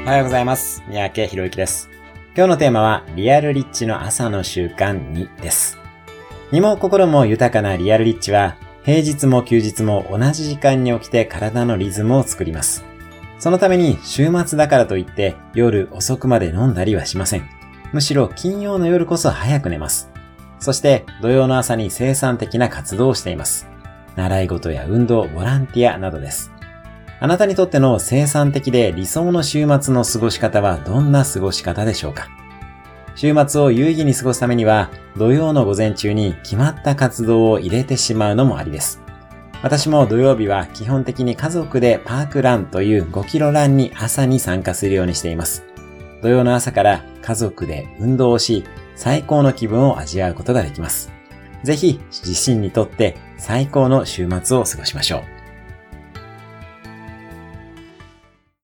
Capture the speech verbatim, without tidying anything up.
おはようございます。三宅宏之です。今日のテーマはリアルリッチの朝の習慣にです。身も心も豊かなリアルリッチは平日も休日も同じ時間に起きて体のリズムを作ります。そのために週末だからといって夜遅くまで飲んだりはしません。むしろ金曜の夜こそ早く寝ます。そして土曜の朝に生産的な活動をしています。習い事や運動、ボランティアなどです。あなたにとっての生産的で理想の週末の過ごし方はどんな過ごし方でしょうか？週末を有意義に過ごすためには土曜の午前中に決まった活動を入れてしまうのもありです。私も土曜日は基本的に家族でパークランというごキロランに朝に参加するようにしています。土曜の朝から家族で運動をし、最高の気分を味わうことができます。ぜひ自身にとって最高の週末を過ごしましょう。